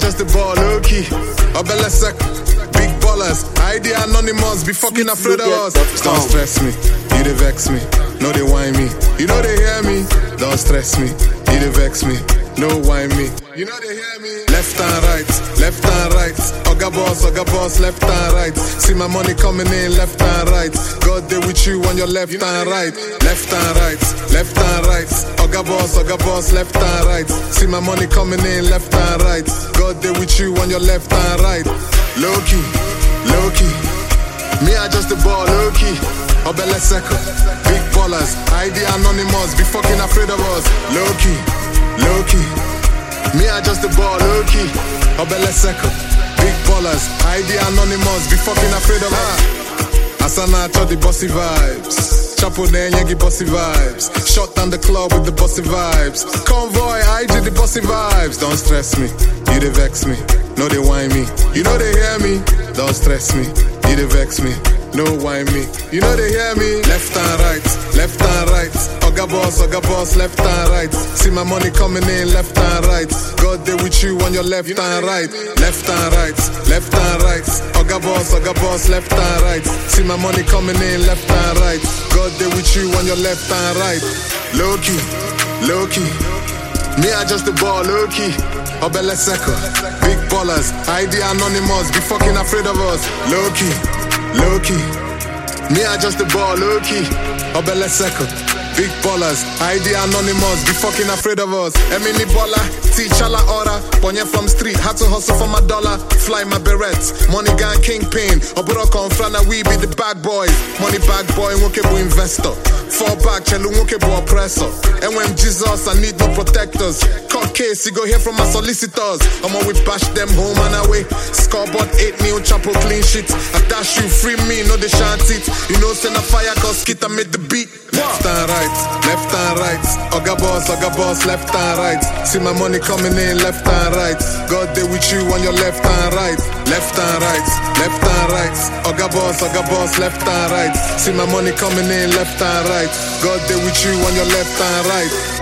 just the ball low-key. Obelesek, big ballers. ID anonymous, be fucking afraid of us. Don't stress me, you dey vex me. No, they whine me. You know they hear me. Don't stress me, you dey vex me. No whine me. You know they hear me. Left and right, left and right. Oga boss, left and right. See my money coming in, left and right. God there with you on your left and right. Left and right, left and right. Oga boss, left and right. See my money coming in, left and right. God there with you on your left and right. Low key, low key. Me, I just the ball, low key. Obeleseko, big ballers. ID anonymous, be fucking afraid of us. Low key, low key. Me, I just the ball, low key. Obeleseko, big ballers. ID anonymous, be fucking afraid of us. Asana cho the bossy vibes. Chapo den yegi bossy vibes. Shut down the club with the bossy vibes. Convoy, IG the bossy vibes. Don't stress me, you dey vex me. No, they whine me. You know they hear me. Don't stress me, you dey vex me. No whine me. You know they hear me. Left and right, left and right. Oga boss, left and right. See my money coming in, left and right. God there with you on your left and right. Left and right, left and right. Oga boss, left and right. See my money coming in, left and right. God there with you on your left and right. Low key, low key. Me, I just the ball, low key. Obeleseko, big ballers. ID anonymous, be fucking afraid of us. Low key, low key. Me, I just the ball, low key. Obeleseko, big ballers. ID anonymous, be fucking afraid of us. Emini baller, teacher la order. Ponye from street, had to hustle for my dollar. Fly my berets, money gang kingpin. Oburo confrana, we be the bad boys. Money bag boy, wokebo investor. Fall back, chelu wokebo oppressor. And when Jesus, I need no protectors. Court case, you go hear from my solicitors. I'm we bash them home and away. Scoreboard 8 new chapo clean sheet. I dash you, free me, no they shan't it. You know, send a fire, cause Kita made the beat. Left and right, left and right. Oga boss, left and right. See my money coming in, left and right. God there with you on your left and right. Left and right, left and right. Oga boss, left and right. See my money coming in, left and right. God there with you on your left and right.